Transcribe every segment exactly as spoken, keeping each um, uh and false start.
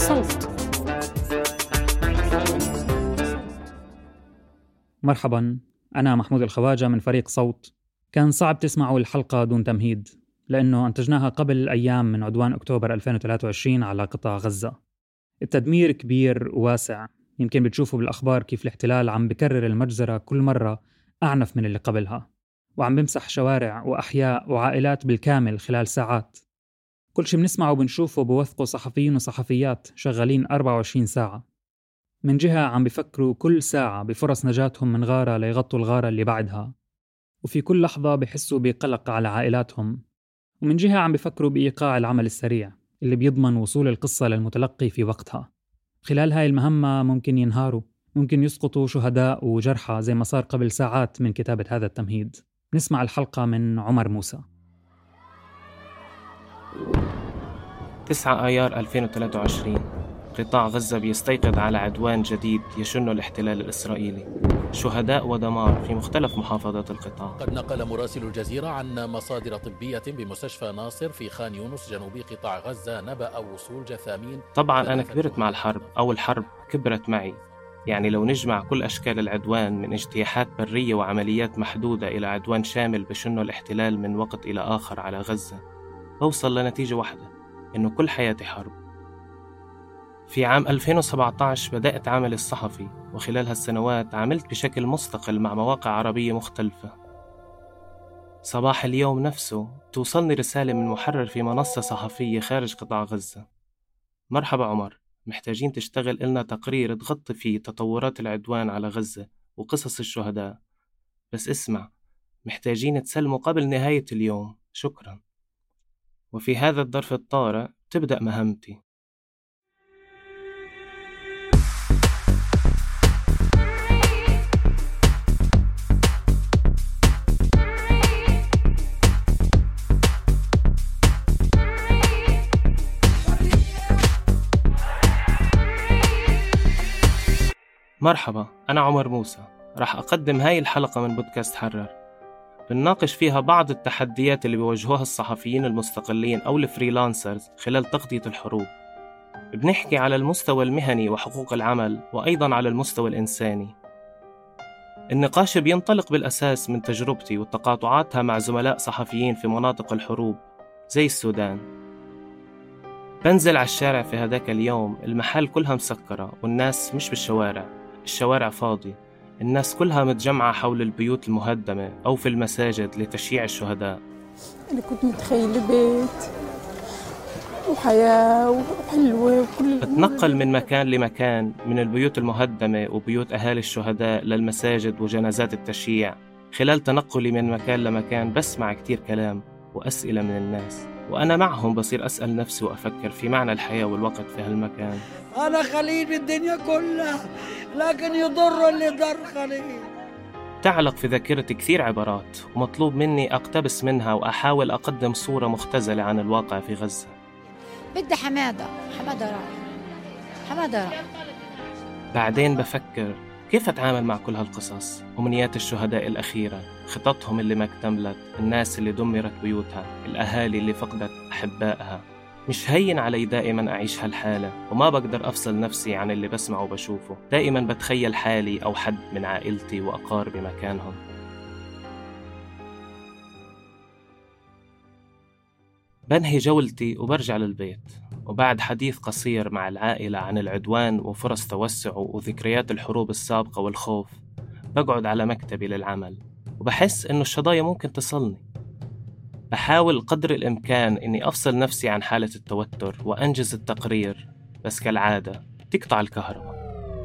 صوت. مرحباً، أنا محمود الخواجة من فريق صوت. كان صعب تسمعوا الحلقة دون تمهيد لأنه أنتجناها قبل أيام من عدوان أكتوبر ألفين وثلاثة وعشرين على قطاع غزة. التدمير كبير وواسع، يمكن بتشوفوا بالأخبار كيف الاحتلال عم بكرر المجزرة كل مرة أعنف من اللي قبلها، وعم بمسح شوارع وأحياء وعائلات بالكامل خلال ساعات. كل شي بنسمعه وبنشوفه بوثقوا صحفيين وصحفيات شغالين أربعة وعشرين ساعة. من جهة عم بفكروا كل ساعة بفرص نجاتهم من غارة ليغطوا الغارة اللي بعدها، وفي كل لحظة بحسوا بقلق على عائلاتهم. ومن جهة عم بفكروا بإيقاع العمل السريع اللي بيضمن وصول القصة للمتلقي في وقتها. خلال هاي المهمة ممكن ينهاروا، ممكن يسقطوا شهداء وجرحى زي ما صار قبل ساعات من كتابة هذا التمهيد. نسمع الحلقة من عمر موسى. تسعة آيار ألفين وثلاثة وعشرين، قطاع غزة بيستيقظ على عدوان جديد يشنه الاحتلال الإسرائيلي. شهداء ودمار في مختلف محافظات القطاع. قد نقل مراسل الجزيرة عن مصادر طبية بمستشفى ناصر في خان يونس جنوب قطاع غزة نبأ وصول جثامين. طبعا أنا كبرت مع الحرب، أو الحرب كبرت معي. يعني لو نجمع كل أشكال العدوان من اجتياحات برية وعمليات محدودة إلى عدوان شامل بشنه الاحتلال من وقت إلى آخر على غزة، بوصل لنتيجة واحدة، إنه كل حياتي حرب. في عام ألفين وسبعة عشر بدأت عملي الصحفي، وخلال هالسنوات عملت بشكل مستقل مع مواقع عربية مختلفة. صباح اليوم نفسه توصلني رسالة من محرر في منصة صحفية خارج قطاع غزة: مرحبا عمر، محتاجين تشتغل إلنا تقرير تغطي فيه تطورات العدوان على غزة وقصص الشهداء، بس اسمع، محتاجين تسلموا قبل نهاية اليوم، شكرا. وفي هذا الظرف الطارئ تبدأ مهمتي. مرحبا، أنا عمر موسى، رح أقدم هاي الحلقة من بودكاست حرر. بنناقش فيها بعض التحديات اللي بيواجهوها الصحفيين المستقلين أو الفريلانسرز خلال تغطية الحروب. بنحكي على المستوى المهني وحقوق العمل، وأيضاً على المستوى الإنساني. النقاش بينطلق بالأساس من تجربتي وتقاطعاتها مع زملاء صحفيين في مناطق الحروب زي السودان. بنزل على الشارع في هذاك اليوم، المحل كلها مسكرة والناس مش بالشوارع، الشوارع فاضي، الناس كلها متجمعة حول البيوت المهدمة أو في المساجد لتشييع الشهداء. أنا كنت متخيلة بيت وحياة وحلوة وكل. بتنقل من مكان لمكان، من البيوت المهدمة وبيوت أهالي الشهداء للمساجد وجنازات التشييع. خلال تنقلي من مكان لمكان بسمع كتير كلام وأسئلة من الناس، وأنا معهم بصير أسأل نفسي وأفكر في معنى الحياة والوقت في هالمكان. أنا خليل الدنيا كلها، لكن يضر اللي ضر خليل. تعلق في ذاكرتي كثير عبارات، ومطلوب مني أقتبس منها وأحاول أقدم صورة مختزلة عن الواقع في غزة. بدي حمادة حمادة راح حمادة راح. بعدين بفكر كيف أتعامل مع كل هالقصص، أمنيات الشهداء الأخيرة، خططهم اللي ما اكتملت، الناس اللي دمرت بيوتها، الأهالي اللي فقدت أحبائها. مش هين علي دائما أعيش هالحالة، وما بقدر أفصل نفسي عن اللي بسمعه وبشوفه. دائما بتخيل حالي أو حد من عائلتي وأقاربي مكانهم. بنهي جولتي وبرجع للبيت، وبعد حديث قصير مع العائلة عن العدوان وفرص توسعه وذكريات الحروب السابقة والخوف، بقعد على مكتبي للعمل، وبحس إنه الشظايا ممكن تصلني. بحاول قدر الإمكان إني أفصل نفسي عن حالة التوتر وأنجز التقرير، بس كالعادة تقطع الكهرباء.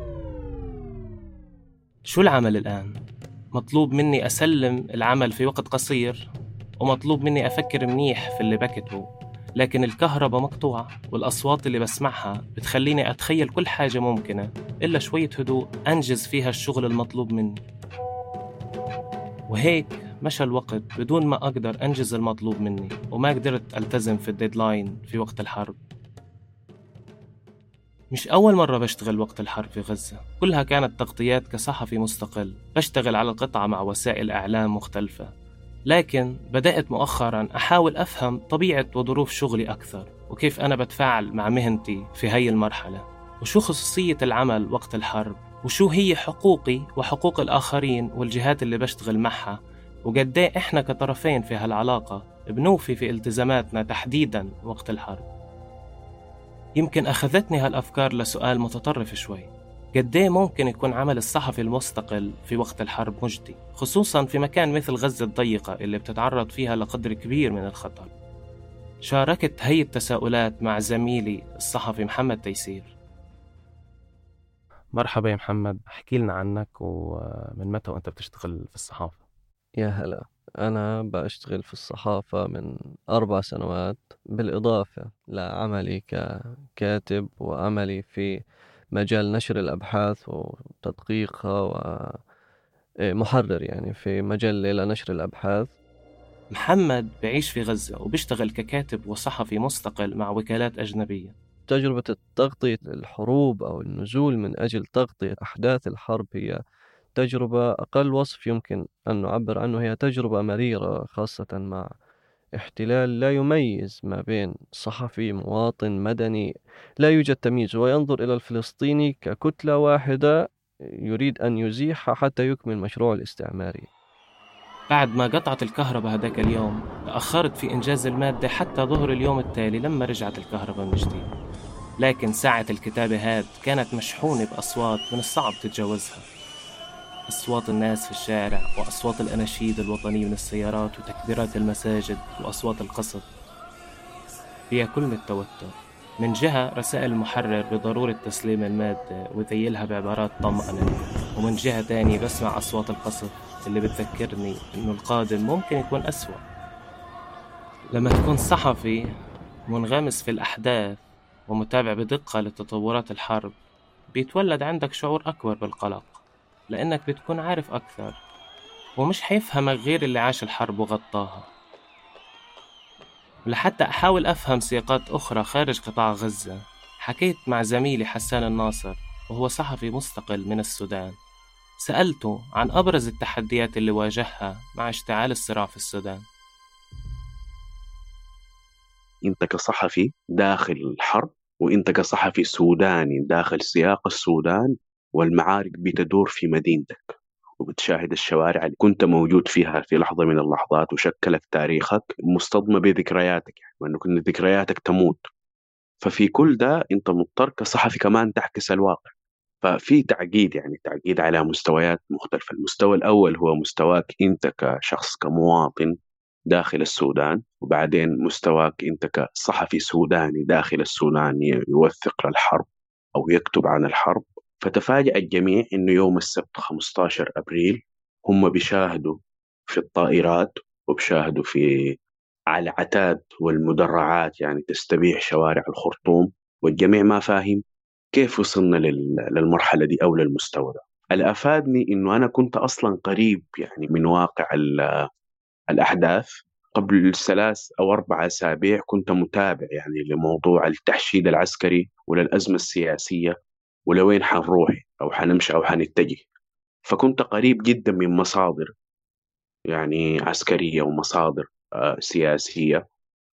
شو العمل الآن؟ مطلوب مني أسلم العمل في وقت قصير، ومطلوب مني أفكر منيح في اللي بكتبه، لكن الكهرباء مقطوعة، والأصوات اللي بسمعها بتخليني أتخيل كل حاجة ممكنة إلا شوية هدوء أنجز فيها الشغل المطلوب مني. وهيك مشى الوقت بدون ما أقدر أنجز المطلوب مني، وما قدرت ألتزم في الديدلاين في وقت الحرب. مش أول مرة بشتغل وقت الحرب في غزة، كلها كانت تغطيات كصحفي مستقل، بشتغل على القطعة مع وسائل إعلام مختلفة. لكن بدأت مؤخراً أحاول أفهم طبيعة وظروف شغلي أكثر، وكيف أنا بتفاعل مع مهنتي في هاي المرحلة، وشو خصوصية العمل وقت الحرب، وشو هي حقوقي وحقوق الآخرين والجهات اللي بشتغل معها، وقديه إحنا كطرفين في هالعلاقة بنوفي في التزاماتنا تحديداً وقت الحرب. يمكن أخذتني هالأفكار لسؤال متطرف شوي: قديه ممكن يكون عمل الصحفي المستقل في وقت الحرب مجدي، خصوصاً في مكان مثل غزة الضيقة اللي بتتعرض فيها لقدر كبير من الخطر؟ شاركت هي التساؤلات مع زميلي الصحفي محمد تيسير. مرحبا يا محمد، احكي لنا عنك ومن متى وانت بتشتغل في الصحافة؟ يا هلا، أنا بشتغل في الصحافة من أربع سنوات، بالإضافة لعملي ككاتب وعملي في مجال نشر الأبحاث وتدقيقها ومحرر يعني في مجال لنشر الأبحاث. محمد بعيش في غزة وبيشتغل ككاتب وصحفي مستقل مع وكالات أجنبية. تجربة تغطية الحروب أو النزول من أجل تغطية أحداث الحرب هي تجربة أقل وصف يمكن أن نعبر عنه، هي تجربة مريرة، خاصة مع احتلال لا يميز ما بين صحفي مواطن مدني، لا يوجد تمييز، وينظر إلى الفلسطيني ككتلة واحدة يريد أن يزيحها حتى يكمل مشروع الاستعماري. بعد ما قطعت الكهرباء هذاك اليوم تأخرت في إنجاز المادة حتى ظهر اليوم التالي لما رجعت الكهرباء من جديد، لكن ساعة الكتابة هاد كانت مشحونة بأصوات من الصعب تتجاوزها، أصوات الناس في الشارع وأصوات الأناشيد الوطنية من السيارات وتكبيرات المساجد وأصوات القصف. فيها كل من التوتر، من جهة رسائل المحرر بضرورة تسليم المادة وذيلها بعبارات طمأنة، ومن جهة تانية بسمع أصوات القصف اللي بتذكرني إنه القادم ممكن يكون أسوأ. لما تكون صحفي منغمس في الأحداث ومتابع بدقة لتطورات الحرب، بيتولد عندك شعور أكبر بالقلق، لأنك بتكون عارف أكثر ومش حيفهمك غير اللي عاش الحرب وغطاها. ولحتى أحاول أفهم سياقات أخرى خارج قطاع غزة، حكيت مع زميلي حسان الناصر وهو صحفي مستقل من السودان. سألته عن أبرز التحديات اللي واجهها مع اشتعال الصراع في السودان. أنت كصحفي داخل الحرب، وأنت كصحفي سوداني داخل سياق السودان، والمعارك بتدور في مدينتك وبتشاهد الشوارع اللي كنت موجود فيها في لحظة من اللحظات وشكلت تاريخك، مصطدمة بذكرياتك، يعني وأنه كنت ذكرياتك تموت. ففي كل ده أنت مضطر كصحفي كمان تعكس الواقع. ففي تعقيد، يعني تعقيد على مستويات مختلفة. المستوى الأول هو مستواك أنت كشخص كمواطن داخل السودان، وبعدين مستواك أنت كصحفي سوداني داخل السودان يوثق للحرب أو يكتب عن الحرب. فتفاجأ الجميع إنه يوم السبت خمسة عشر أبريل هم بيشاهدوا في الطائرات وبيشاهدوا في على العتاد والمدرعات يعني تستبيح شوارع الخرطوم، والجميع ما فاهم كيف وصلنا للمرحلة دي أو للمستوى ده. اللي أفادني إنه أنا كنت أصلا قريب يعني من واقع الأحداث. قبل ثلاث أو أربع أسابيع كنت متابع يعني لموضوع التحشيد العسكري وللأزمة السياسية ولوين حنروح أو حنمشي أو حنتجه. فكنت قريب جدا من مصادر يعني عسكرية ومصادر آه سياسية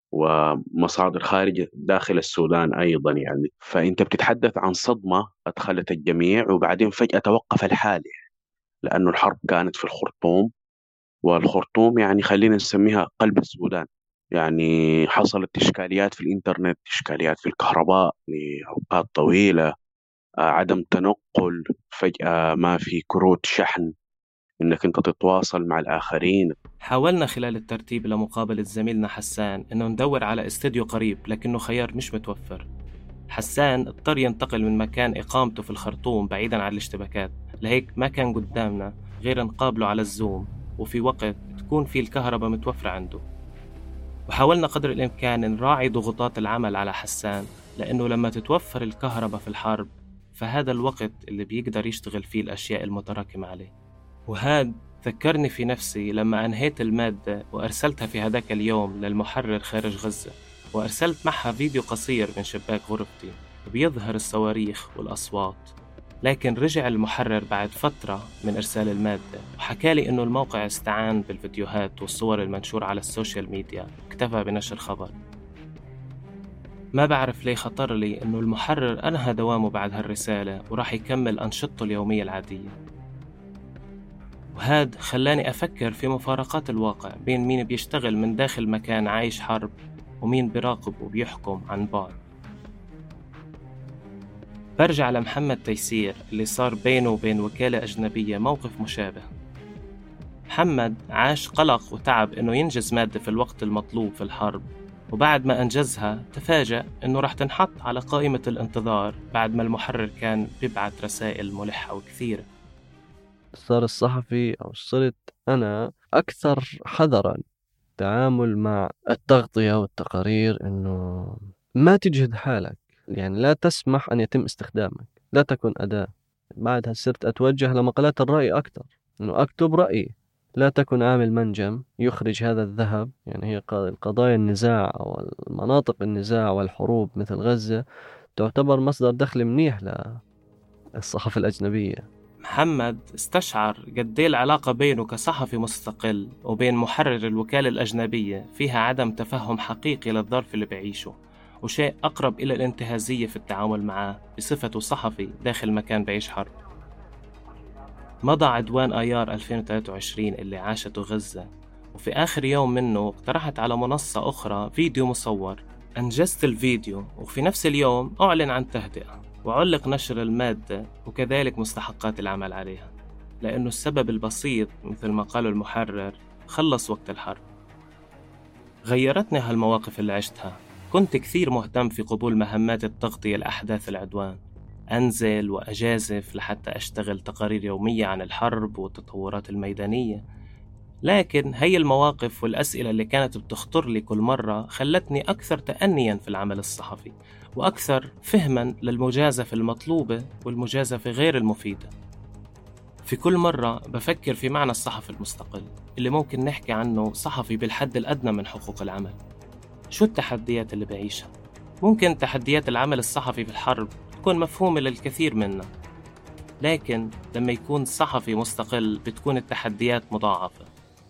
ومصادر خارج داخل السودان أيضا يعني. فأنت بتتحدث عن صدمة أدخلت الجميع وبعدين فجأة توقف الحال، لأنه الحرب كانت في الخرطوم، والخرطوم يعني خلينا نسميها قلب السودان. يعني حصلت إشكاليات في الإنترنت، إشكاليات في الكهرباء لأوقات طويلة، عدم تنقل، فجأة ما في كروت شحن إنك أنت تتواصل مع الآخرين. حاولنا خلال الترتيب لمقابلة زميلنا حسان إنه ندور على استوديو قريب، لكنه خيار مش متوفر. حسان اضطر ينتقل من مكان إقامته في الخرطوم بعيداً عن الاشتباكات، لهيك ما كان قدامنا غير نقابله على الزوم وفي وقت تكون فيه الكهرباء متوفرة عنده. وحاولنا قدر الإمكان نراعي ضغوطات العمل على حسان، لأنه لما تتوفر الكهرباء في الحرب فهذا الوقت اللي بيقدر يشتغل فيه الأشياء المتراكمة عليه. وهذا ذكرني في نفسي لما أنهيت المادة وأرسلتها في هذاك اليوم للمحرر خارج غزة، وأرسلت معها فيديو قصير من شباك غرفتي بيظهر الصواريخ والأصوات. لكن رجع المحرر بعد فترة من إرسال المادة وحكالي إنه الموقع استعان بالفيديوهات والصور المنشورة على السوشيال ميديا، اكتفى بنشر خبر. ما بعرف ليه خطر لي إنه المحرر أنهى دوامه بعد هالرسالة وراح يكمل أنشطته اليومية العادية، وهاد خلاني أفكر في مفارقات الواقع بين مين بيشتغل من داخل مكان عايش حرب ومين بيراقب وبيحكم عن بعد. برجع لمحمد تيسير اللي صار بينه وبين وكالة أجنبية موقف مشابه. محمد عاش قلق وتعب إنه ينجز مادة في الوقت المطلوب في الحرب، وبعد ما أنجزها تفاجأ إنه رح تنحط على قائمة الانتظار بعد ما المحرر كان بيبعت رسائل ملحة وكثيرة. صار الصحفي أو صرت أنا أكثر حذراً تعامل مع التغطية والتقارير، إنه ما تجهد حالك، يعني لا تسمح أن يتم استخدامك، لا تكن أداة. بعدها صرت أتوجه لمقالات الرأي أكثر، إنه أكتب رأيي، لا تكن عامل منجم يخرج هذا الذهب. يعني هي قضايا النزاع أو المناطق النزاع والحروب مثل غزة تعتبر مصدر دخل منيح للصحافة الأجنبية. محمد استشعر قد ايه العلاقة بينه كصحفي مستقل وبين محرر الوكالة الأجنبية فيها عدم تفهم حقيقي للظرف اللي بعيشه، وشيء أقرب إلى الانتهازية في التعامل معه بصفته صحفي داخل مكان بعيش حرب. مضى عدوان آيار ألفين وثلاثة وعشرين اللي عاشته غزة، وفي آخر يوم منه اقترحت على منصة أخرى فيديو مصور. أنجزت الفيديو وفي نفس اليوم أعلن عن تهدئة وعلق نشر المادة وكذلك مستحقات العمل عليها، لأنه السبب البسيط مثل ما قال المحرر خلص وقت الحرب. غيرتني هالمواقف اللي عشتها. كنت كثير مهتم في قبول مهمات التغطية لأحداث العدوان، أنزل وأجازف لحتى أشتغل تقارير يومية عن الحرب والتطورات الميدانية. لكن هي المواقف والأسئلة اللي كانت بتخطر لي كل مرة خلتني أكثر تأنياً في العمل الصحفي وأكثر فهماً للمجازفة المطلوبة والمجازفة غير المفيدة. في كل مرة بفكر في معنى الصحفي المستقل اللي ممكن نحكي عنه صحفي بالحد الأدنى من حقوق العمل. شو التحديات اللي بعيشها؟ ممكن تحديات العمل الصحفي في الحرب تكون مفهومة للكثير منا، لكن لما يكون صحفي مستقل بتكون التحديات مضاعفة.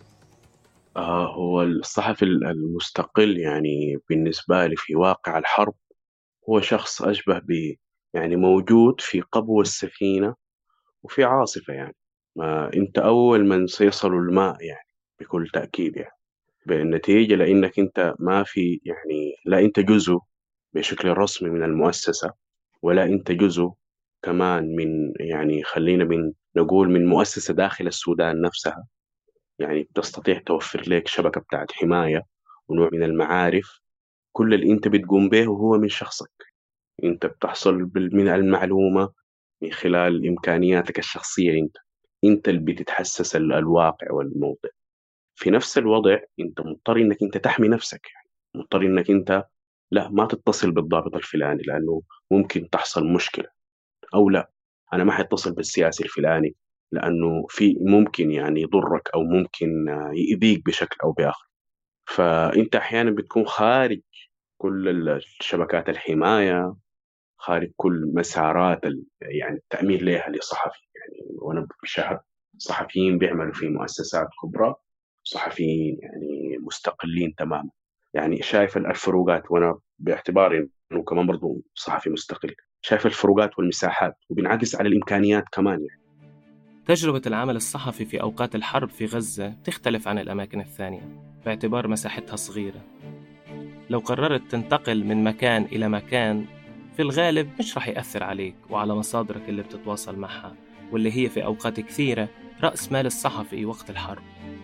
آه هو الصحفي المستقل يعني بالنسبة لي في واقع الحرب هو شخص أشبه ب يعني موجود في قبو السفينة وفي عاصفة، يعني ما أنت أول من سيصل الماء يعني بكل تأكيد، يعني بالنتيجة لأنك أنت ما في يعني لا أنت جزء بشكل رسمي من المؤسسة ولا أنت جزء كمان من يعني خلينا من نقول من مؤسسة داخل السودان نفسها، يعني تستطيع توفر لك شبكة بتاعت حماية ونوع من المعارف. كل اللي أنت بتقوم به هو من شخصك، أنت بتحصل من المعلومة من خلال إمكانياتك الشخصية، أنت أنت اللي بتتحسس الواقع والموضع. في نفس الوضع أنت مضطر إنك أنت تحمي نفسك، يعني مضطر إنك أنت لا ما تتصل بالضابط الفلاني لأنه ممكن تحصل مشكلة، أو لا أنا ما حيتصل بالسياسي الفلاني لأنه في ممكن يعني يضرك أو ممكن يؤذيك بشكل أو بآخر. فأنت أحيانا بتكون خارج كل الشبكات الحماية، خارج كل مسارات يعني التأمين لها لصحفي. يعني وأنا بشهر صحفيين بيعملوا في مؤسسات كبرى، صحفيين يعني مستقلين تماما. يعني شايف الفروقات، وأنا باعتباري أنه كمان برضو صحفي مستقل شايف الفروقات والمساحات وبنعكس على الإمكانيات كمان. يعني تجربة العمل الصحفي في أوقات الحرب في غزة تختلف عن الأماكن الثانية باعتبار مساحتها صغيرة. لو قررت تنتقل من مكان إلى مكان في الغالب مش رح يأثر عليك وعلى مصادرك اللي بتتواصل معها، واللي هي في أوقات كثيرة رأس مال الصحفي وقت الحرب.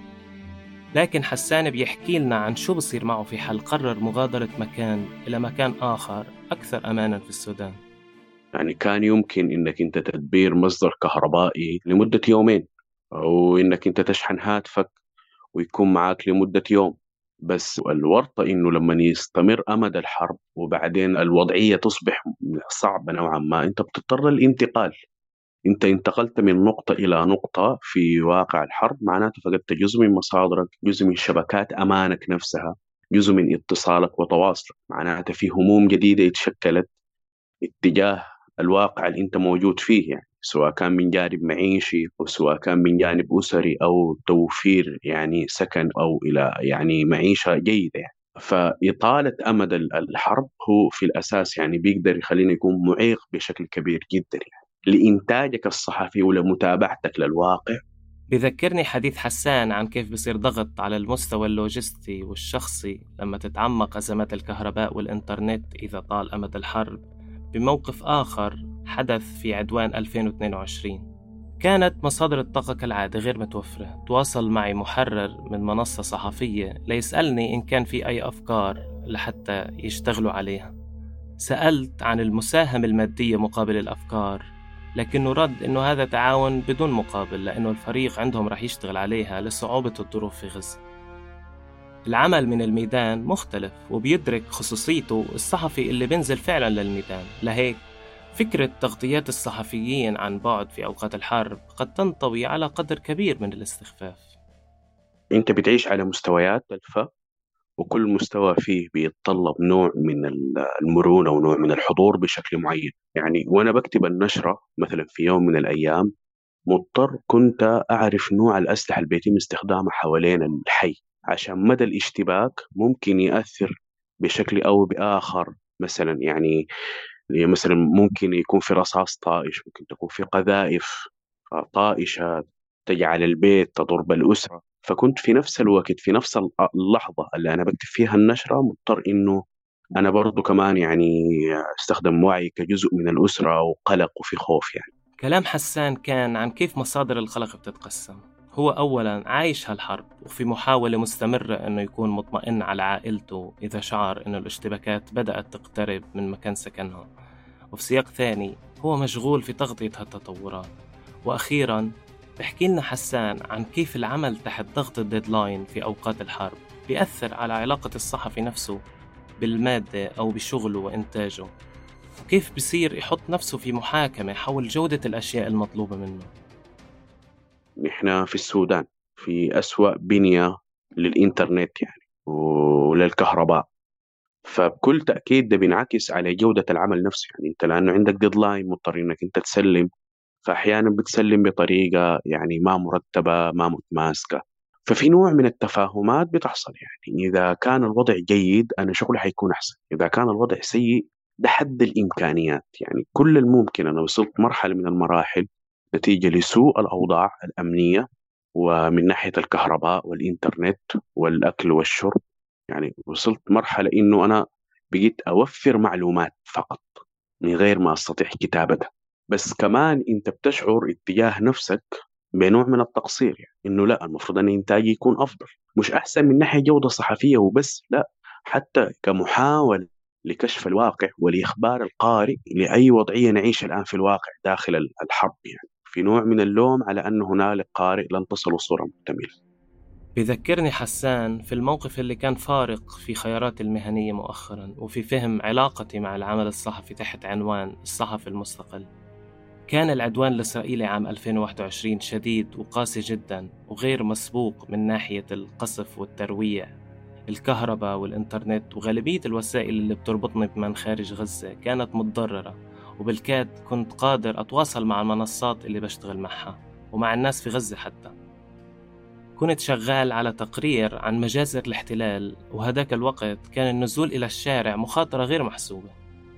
لكن حسان بيحكي لنا عن شو بصير معه في حال قرر مغادرة مكان إلى مكان آخر أكثر أماناً في السودان. يعني كان يمكن إنك أنت تدبير مصدر كهربائي لمدة يومين، أو إنك أنت تشحن هاتفك ويكون معاك لمدة يوم، بس الورطة إنه لما يستمر أمد الحرب وبعدين الوضعية تصبح صعبة نوعا ما، أنت بتضطر الانتقال. أنت انتقلت من نقطة إلى نقطة في واقع الحرب، معناته فقدت جزء من مصادرك، جزء من شبكات أمانك نفسها، جزء من اتصالك وتواصلك. معناته في هموم جديدة اتشكلت اتجاه الواقع اللي أنت موجود فيه، يعني سواء كان من جانب معيشي أو سواء كان من جانب أسري أو توفير يعني سكن أو إلى يعني معيشة جيدة. يعني فإطالة أمد الحرب هو في الأساس يعني بيقدر يخلينا يكون معيق بشكل كبير جدا يعني لإنتاجك الصحفي ولمتابعتك للواقع. بذكرني حديث حسان عن كيف بصير ضغط على المستوى اللوجستي والشخصي لما تتعمق أزمات الكهرباء والإنترنت إذا طال أمد الحرب، بموقف آخر حدث في عدوان ألفين واثنين وعشرين. كانت مصادر الطاقة كالعادة غير متوفرة. تواصل معي محرر من منصة صحفية ليسألني إن كان في أي أفكار لحتى يشتغلوا عليها. سألت عن المساهمة المادية مقابل الأفكار، لكنه رد إنه هذا تعاون بدون مقابل، لأنه الفريق عندهم رح يشتغل عليها لصعوبة الظروف في غزة. العمل من الميدان مختلف وبيدرك خصوصيته الصحفي اللي بينزل فعلا للميدان. لهيك فكرة تغطيات الصحفيين عن بعد في أوقات الحرب قد تنطوي على قدر كبير من الاستخفاف. أنت بتعيش على مستويات الفا، وكل مستوى فيه بيتطلب نوع من المرونة ونوع من الحضور بشكل معين. يعني وأنا بكتب النشرة مثلا في يوم من الأيام مضطر كنت أعرف نوع الأسلحة اللي بيتم استخدامها حوالين الحي، عشان مدى الاشتباك ممكن يأثر بشكل أو بآخر. مثلا يعني مثلا ممكن يكون في رصاص طائش، ممكن تكون في قذائف طائشة تجعل البيت تضر بالأسرة. فكنت في نفس الوقت في نفس اللحظة اللي أنا بكتب فيها النشرة مضطر إنه أنا برضو كمان يعني استخدم وعي كجزء من الأسرة وقلق وفي خوف. يعني كلام حسان كان عن كيف مصادر القلق بتتقسم. هو أولاً عايش هالحرب وفي محاولة مستمرة أنه يكون مطمئن على عائلته إذا شعر أنه الاشتباكات بدأت تقترب من مكان سكنهم، وفي سياق ثاني هو مشغول في تغطية هالتطورات. وأخيراً بحكي لنا حسان عن كيف العمل تحت ضغط الديدلاين في أوقات الحرب بيأثر على علاقة الصحفي نفسه بالمادة أو بشغله وإنتاجه، وكيف بيصير يحط نفسه في محاكمة حول جودة الأشياء المطلوبة منه. نحن في السودان في أسوأ بنية للإنترنت يعني وللكهرباء، فبكل تأكيد ده بينعكس على جودة العمل نفسه. يعني أنت لأنه عندك ديدلاين مضطر إنك أنت تسلم، فأحيانا بتسلم بطريقة يعني ما مرتبة ما متماسكة، ففي نوع من التفاهمات بتحصل. يعني إذا كان الوضع جيد أنا شغلي حيكون أحسن، إذا كان الوضع سيء ده حد الإمكانيات. يعني كل الممكن أنا وصلت مرحلة من المراحل نتيجة لسوء الأوضاع الأمنية ومن ناحية الكهرباء والإنترنت والأكل والشرب، يعني وصلت مرحلة إنه أنا بقيت أوفر معلومات فقط من غير ما أستطيع كتابتها. بس كمان أنت بتشعر اتجاه نفسك بنوع من التقصير، يعني إنه لا، المفروض أن إنتاجي يكون أفضل، مش أحسن من ناحية جودة صحفية وبس، لا، حتى كمحاول لكشف الواقع ولإخبار القارئ لأي وضعية نعيش الآن في الواقع داخل الحرب. يعني في نوع من اللوم على أن هنالك قارئ لن تصل الصورة مكتملة. بذكرني حسان في الموقف اللي كان فارق في خياراتي المهنية مؤخرا وفي فهم علاقتي مع العمل الصحفي تحت عنوان الصحفي المستقل. كان العدوان الإسرائيلي عام ألفين وواحد وعشرين شديد وقاسي جدا وغير مسبوق من ناحية القصف والترويع. الكهرباء والإنترنت وغالبية الوسائل اللي بتربطني بمن خارج غزة كانت متضررة، وبالكاد كنت قادر أتواصل مع المنصات اللي بشتغل معها ومع الناس في غزة. حتى كنت شغال على تقرير عن مجازر الاحتلال، وهداك الوقت كان النزول إلى الشارع مخاطرة غير محسوبة.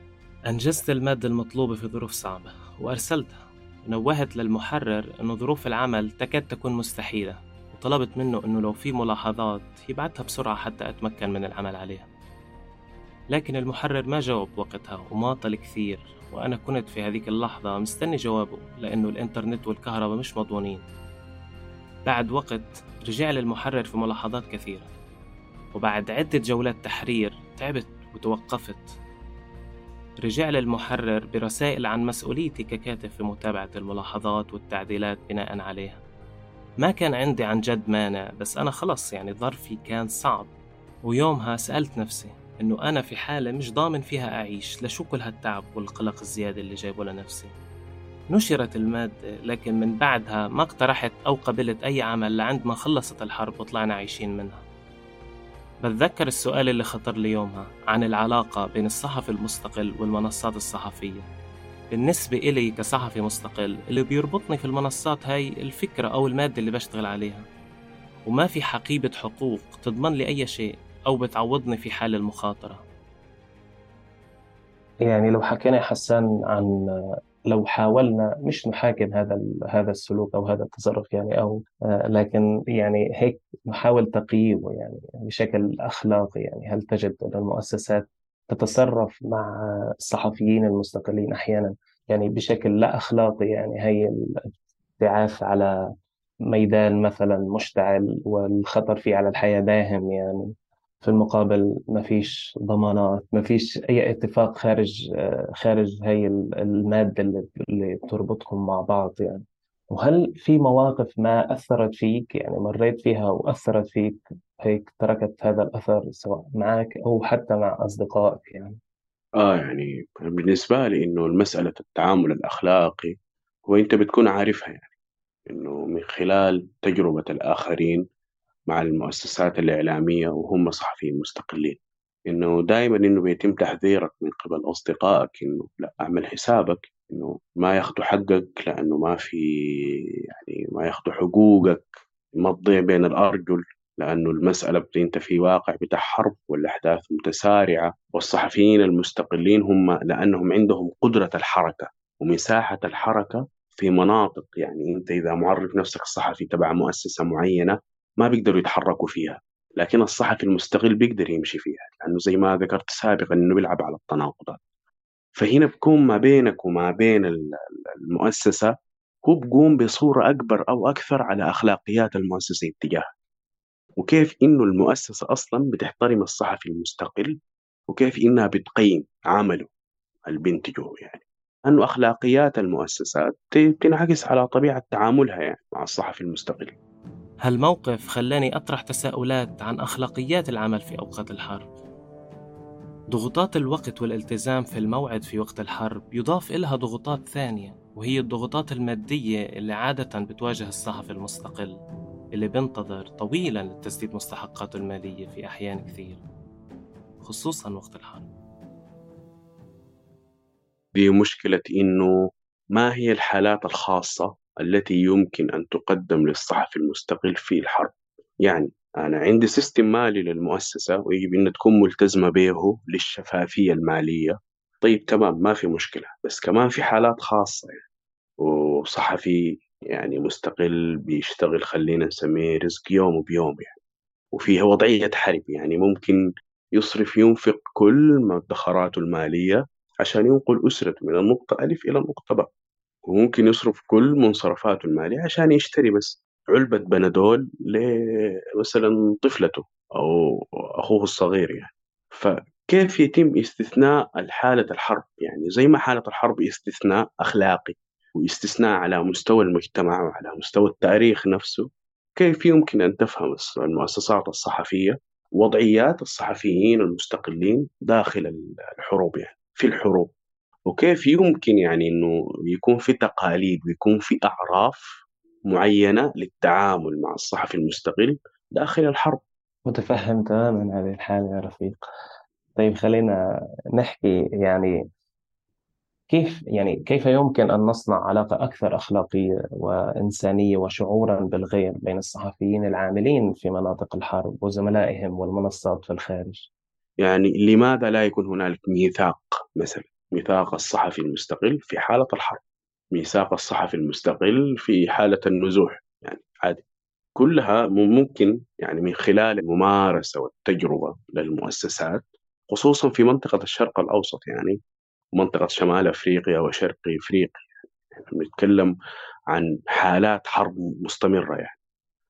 أنجزت المادة المطلوبة في ظروف صعبة وأرسلتها. نوهت للمحرر أنه ظروف العمل تكاد تكون مستحيلة، وطلبت منه أنه لو في ملاحظات يبعتها بسرعة حتى أتمكن من العمل عليها. لكن المحرر ما جاوب وقتها وماطل كثير، وأنا كنت في هذيك اللحظة مستني جوابه لأنه الإنترنت والكهرباء مش مضمونين. بعد وقت رجع للمحرر في ملاحظات كثيرة، وبعد عدة جولات تحرير تعبت وتوقفت. رجع للمحرر برسائل عن مسؤوليتي ككاتب في متابعة الملاحظات والتعديلات بناء عليها. ما كان عندي عن جد مانع، بس أنا خلص يعني ظرفي كان صعب. ويومها سألت نفسي إنه أنا في حالة مش ضامن فيها أعيش، لشو كل هالتعب والقلق الزيادة اللي جايبه لنفسي. نشرت المادة، لكن من بعدها ما اقترحت أو قبلت أي عمل لعند ما خلصت الحرب وطلعنا عايشين منها. بتذكر السؤال اللي خطر لي يومها عن العلاقة بين الصحفي المستقل والمنصات الصحفية. بالنسبة إلي كصحفي مستقل اللي بيربطني في المنصات هاي الفكرة أو المادة اللي بشتغل عليها، وما في حقيبة حقوق تضمن لي أي شيء أو بتعوضني في حال المخاطرة؟ يعني لو حكينا حسان عن لو حاولنا مش نحاكم هذا ال- هذا السلوك أو هذا التصرف يعني أو آه، لكن يعني هيك نحاول تقييمه يعني بشكل أخلاقي. يعني هل تجد أن المؤسسات تتصرف مع الصحفيين المستقلين أحيانا يعني بشكل لا أخلاقي؟ يعني هي الابتعاث على ميدان مثلا مشتعل والخطر فيه على الحياة داهم، يعني في المقابل ما فيش ضمانات، ما فيش أي اتفاق خارج آه، خارج هاي ال- المادة اللي اللي بتربطكم مع بعض يعني. وهل في مواقف ما أثرت فيك يعني مريت فيها وأثرت فيك هيك تركت هذا الأثر سواء معك أو حتى مع أصدقائك يعني؟ آه يعني بالنسبة لي إنه المسألة التعامل الأخلاقي هو أنت بتكون عارفها، يعني إنه من خلال تجربة الآخرين مع المؤسسات الإعلامية وهم صحفيين مستقلين، إنه دائما إنه بيتم تحذيرك من قبل أصدقائك إنه لا أعمل حسابك إنه ما ياخدوا حقك، لأنه ما في يعني ما ياخدوا حقوقك، ما تضيع بين الأرجل، لأنه المسألة بت- أنت في واقع بتاع حرب والأحداث متسارعة. والصحفيين المستقلين هم لأنهم عندهم قدرة الحركة ومساحة الحركة في مناطق، يعني أنت إذا معرف نفسك صحفي تبع مؤسسة معينة ما بيقدروا يتحركوا فيها، لكن الصحفي المستقل بيقدر يمشي فيها، لأنه زي ما ذكرت سابقا إنه بيلعب على التناقضات. فهنا بكون ما بينك وما بين ال- المؤسسة هو بقوم بصورة أكبر أو أكثر على أخلاقيات المؤسسة اتجاهها، وكيف إنه المؤسسة أصلا بتحترم الصحفي المستقل، وكيف إنها بتقيم عمله اللي بينتجه، يعني أنه أخلاقيات المؤسسات ت- تنعكس على طبيعة تعاملها يعني مع الصحفي المستقل. هالموقف خلاني أطرح تساؤلات عن أخلاقيات العمل في أوقات الحرب. ضغوطات الوقت والالتزام في الموعد في وقت الحرب يضاف إلها ضغوطات ثانية، وهي الضغوطات المادية اللي عادة بتواجه الصحفي المستقل اللي بينتظر طويلا لتسديد مستحقاته المالية في أحيان كثير، خصوصا وقت الحرب. دي مشكلة إنه ما هي الحالات الخاصة التي يمكن أن تقدم للصحفي المستقل في الحرب. يعني أنا عندي سيستم مالي للمؤسسة ويجب أن تكون ملتزمة به للشفافية المالية، طيب تمام ما في مشكلة، بس كمان في حالات خاصة يعني. وصحفي يعني مستقل بيشتغل خلينا نسميه رزق يوم بيوم يعني، وفيها وضعية حرب، يعني ممكن يصرف ينفق كل مدخراته المالية عشان ينقل أسرته من النقطة ألف إلى النقطة باء، وممكن يصرف كل منصرفاته المالية عشان يشتري بس علبة بنادول لمثلا طفلته أو أخوه الصغير يعني. فكيف يتم استثناء الحالة الحرب، يعني زي ما حالة الحرب استثناء أخلاقي واستثناء على مستوى المجتمع وعلى مستوى التاريخ نفسه، كيف يمكن أن تفهم الص- المؤسسات الصحفية وضعيات الصحفيين المستقلين داخل الحروب، يعني في الحروب، وكيف يمكن يعني انه يكون في تقاليد ويكون في اعراف معينه للتعامل مع الصحفي المستقل داخل الحرب. متفهم تماما هذه الحالة يا رفيق. طيب خلينا نحكي يعني كيف يعني كيف يمكن أن نصنع علاقة أكثر أخلاقية وإنسانية وشعورا بالغير بين الصحفيين العاملين في مناطق الحرب وزملائهم والمنصات في الخارج؟ يعني لماذا لا يكون هنالك ميثاق، مثلا ميثاق الصحفي المستقل في حاله الحرب، ميثاق الصحفي المستقل في حاله النزوح، يعني عادي، كلها ممكن يعني من خلال الممارسه والتجربه للمؤسسات، خصوصا في منطقه الشرق الاوسط يعني منطقة شمال أفريقيا وشرق أفريقيا. يعني بنتكلم عن حالات حرب مستمرة يعني،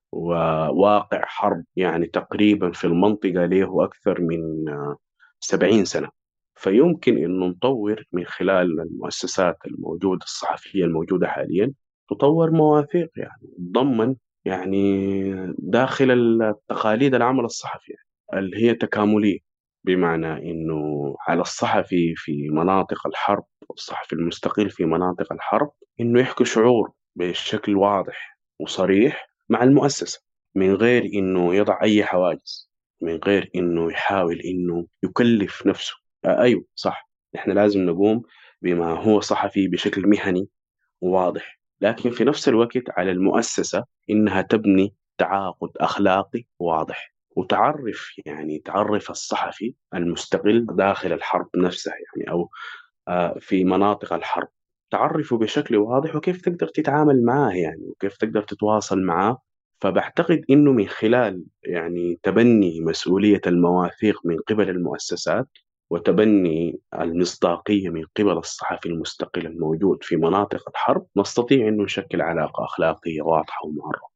وواقع حرب يعني تقريبا في المنطقة له أكثر من آه، سبعين سنة. فيمكن أن نطور من خلال المؤسسات الموجودة الصحفية الموجودة حاليا، تطور مواثيق يعني تضمن يعني داخل التقاليد العمل الصحفي يعني اللي هي تكاملية، بمعنى أنه على الصحفي في مناطق الحرب والصحفي المستقل في مناطق الحرب أنه يحكي شعور بشكل واضح وصريح مع المؤسسة، من غير إنه يضع أي حواجز، من غير إنه يحاول إنه يكلف نفسه. آه أيوه صح، إحنا لازم نقوم بما هو صحفي بشكل مهني وواضح، لكن في نفس الوقت على المؤسسة إنها تبني تعاقد أخلاقي واضح وتعرف يعني تعرف الصحفي المستقل داخل الحرب نفسها يعني أو في مناطق الحرب، تعرفه بشكل واضح وكيف تقدر تتعامل معاه يعني وكيف تقدر تتواصل معاه. فبعتقد إنه من خلال يعني تبني مسؤولية المواثيق من قبل المؤسسات وتبني المصداقية من قبل الصحفي المستقل الموجود في مناطق الحرب نستطيع أن نشكل علاقة أخلاقية واضحة ومعرفة.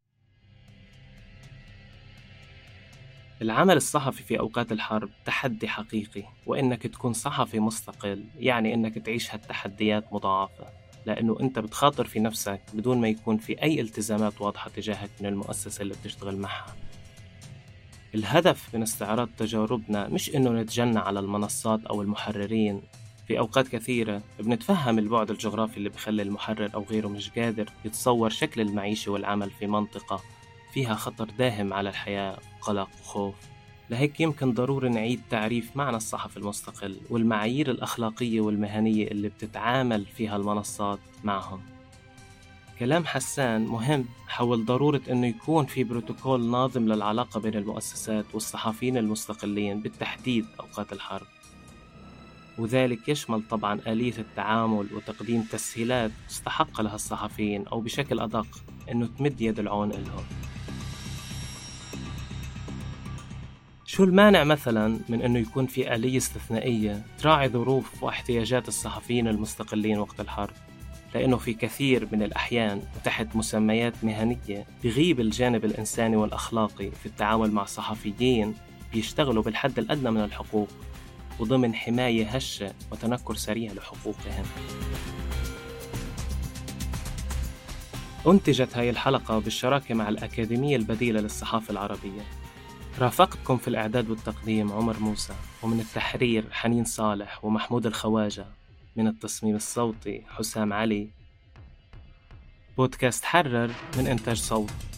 العمل الصحفي في أوقات الحرب تحدي حقيقي، وإنك تكون صحفي مستقل يعني إنك تعيش هالتحديات مضاعفة، لأنه أنت بتخاطر في نفسك بدون ما يكون في أي التزامات واضحة تجاهك من المؤسسة اللي بتشتغل معها. الهدف من استعراض تجاربنا مش إنه نتجنى على المنصات أو المحررين. في أوقات كثيرة بنتفهم البعد الجغرافي اللي بخلي المحرر أو غيره مش قادر يتصور شكل المعيشة والعمل في منطقة فيها خطر داهم على الحياة وقلق وخوف. لهيك يمكن ضروري نعيد تعريف معنى الصحفي المستقل والمعايير الأخلاقية والمهنية اللي بتتعامل فيها المنصات معهم. كلام حسان مهم حول ضرورة أنه يكون في بروتوكول ناظم للعلاقة بين المؤسسات والصحفيين المستقلين بالتحديد أوقات الحرب، وذلك يشمل طبعا آلية التعامل وتقديم تسهيلات تستحق لها الصحفيين، أو بشكل أدق أنه تمد يد العون لهم. شو المانع مثلا من أنه يكون في آلية استثنائية تراعي ظروف واحتياجات الصحفيين المستقلين وقت الحرب؟ لأنه في كثير من الأحيان وتحت مسميات مهنية بيغيب الجانب الإنساني والأخلاقي في التعامل مع صحفيين بيشتغلوا بالحد الأدنى من الحقوق وضمن حماية هشة وتنكر سريع لحقوقهم. أنتجت هاي الحلقة بالشراكة مع الأكاديمية البديلة للصحافة العربية. رافقتكم في الإعداد والتقديم عمر موسى، ومن التحرير حنين صالح ومحمود الخواجة، من التصميم الصوتي حسام علي. بودكاست حرر من إنتاج صوت.